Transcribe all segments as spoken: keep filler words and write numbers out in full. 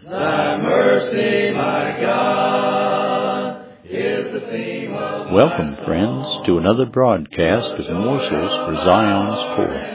Thy mercy, my God, is the theme of Welcome, friends, to another broadcast of Morsels for Zion's Poor.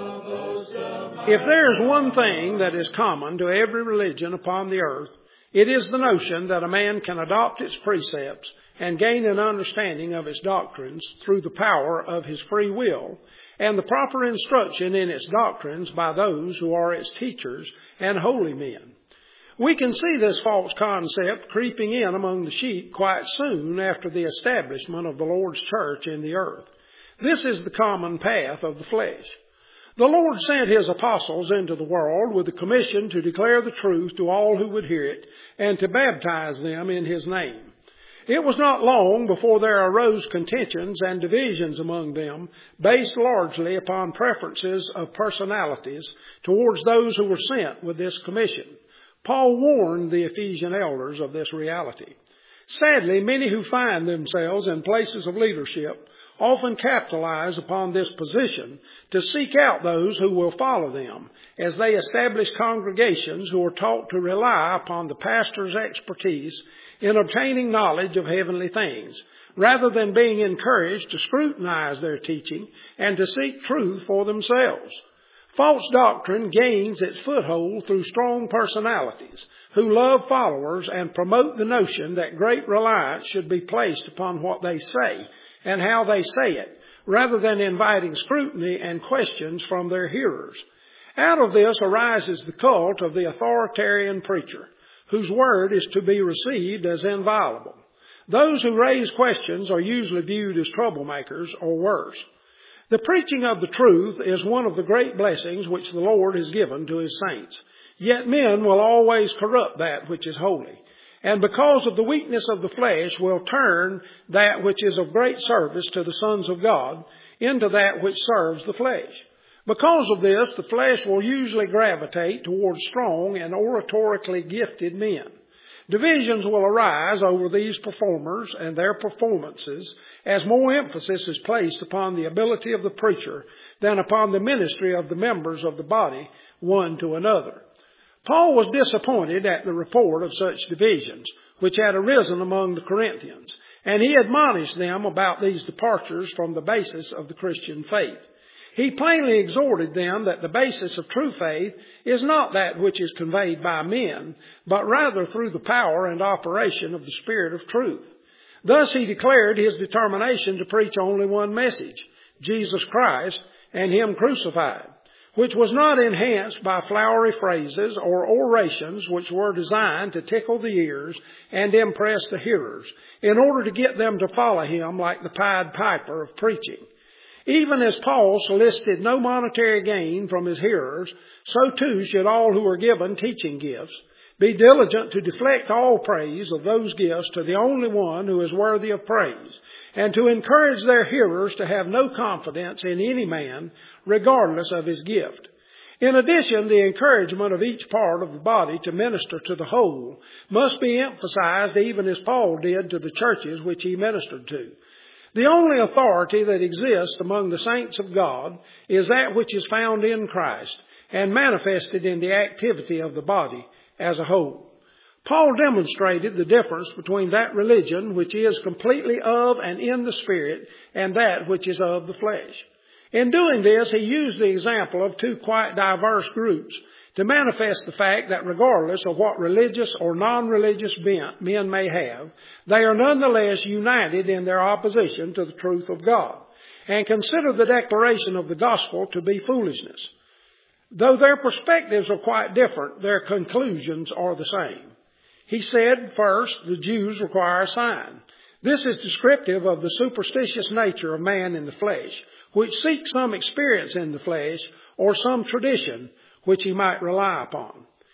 If there is one thing that is common to every religion upon the earth, it is the notion that a man can adopt its precepts and gain an understanding of its doctrines through the power of his free will and the proper instruction in its doctrines by those who are its teachers and holy men. We can see this false concept creeping in among the sheep quite soon after the establishment of the Lord's church in the earth. This is the common path of the flesh. The Lord sent his apostles into the world with a commission to declare the truth to all who would hear it and to baptize them in his name. It was not long before there arose contentions and divisions among them, based largely upon preferences of personalities towards those who were sent with this commission. Paul warned the Ephesian elders of this reality. Sadly, many who find themselves in places of leadership often capitalize upon this position to seek out those who will follow them as they establish congregations who are taught to rely upon the pastor's expertise in obtaining knowledge of heavenly things, rather than being encouraged to scrutinize their teaching and to seek truth for themselves. False doctrine gains its foothold through strong personalities who love followers and promote the notion that great reliance should be placed upon what they say and how they say it, rather than inviting scrutiny and questions from their hearers. Out of this arises the cult of the authoritarian preacher, whose word is to be received as inviolable. Those who raise questions are usually viewed as troublemakers or worse. The preaching of the truth is one of the great blessings which the Lord has given to his saints. Yet men will always corrupt that which is holy, and because of the weakness of the flesh will turn that which is of great service to the sons of God into that which serves the flesh. Because of this, the flesh will usually gravitate towards strong and oratorically gifted men. Divisions will arise over these performers and their performances as more emphasis is placed upon the ability of the preacher than upon the ministry of the members of the body one to another. Paul was disappointed at the report of such divisions which had arisen among the Corinthians, and he admonished them about these departures from the basis of the Christian faith. He plainly exhorted them that the basis of true faith is not that which is conveyed by men, but rather through the power and operation of the Spirit of truth. Thus he declared his determination to preach only one message, Jesus Christ and him crucified, which was not enhanced by flowery phrases or orations which were designed to tickle the ears and impress the hearers, in order to get them to follow him like the Pied Piper of preaching. Even as Paul solicited no monetary gain from his hearers, so too should all who are given teaching gifts be diligent to deflect all praise of those gifts to the only one who is worthy of praise, and to encourage their hearers to have no confidence in any man, regardless of his gift. In addition, the encouragement of each part of the body to minister to the whole must be emphasized, even as Paul did to the churches which he ministered to. The only authority that exists among the saints of God is that which is found in Christ and manifested in the activity of the body as a whole. Paul demonstrated the difference between that religion which is completely of and in the Spirit and that which is of the flesh. In doing this, he used the example of two quite diverse groups to manifest the fact that regardless of what religious or non-religious bent men may have, they are nonetheless united in their opposition to the truth of God, and consider the declaration of the gospel to be foolishness. Though their perspectives are quite different, their conclusions are the same. He said, first, the Jews require a sign. This is descriptive of the superstitious nature of man in the flesh, which seeks some experience in the flesh or some tradition which he might rely upon.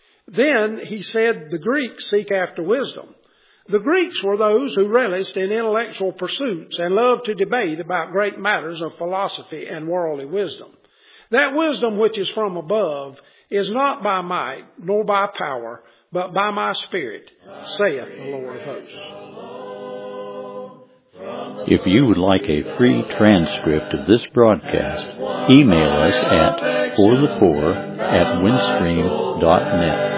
Then he said the Greeks seek after wisdom. The Greeks were those who relished in intellectual pursuits and loved to debate about great matters of philosophy and worldly wisdom. That wisdom which is from above is not by might nor by power, but by my Spirit, saith the Lord of hosts. If you would like a free transcript of this broadcast, email us at for the poor at windstream dot net.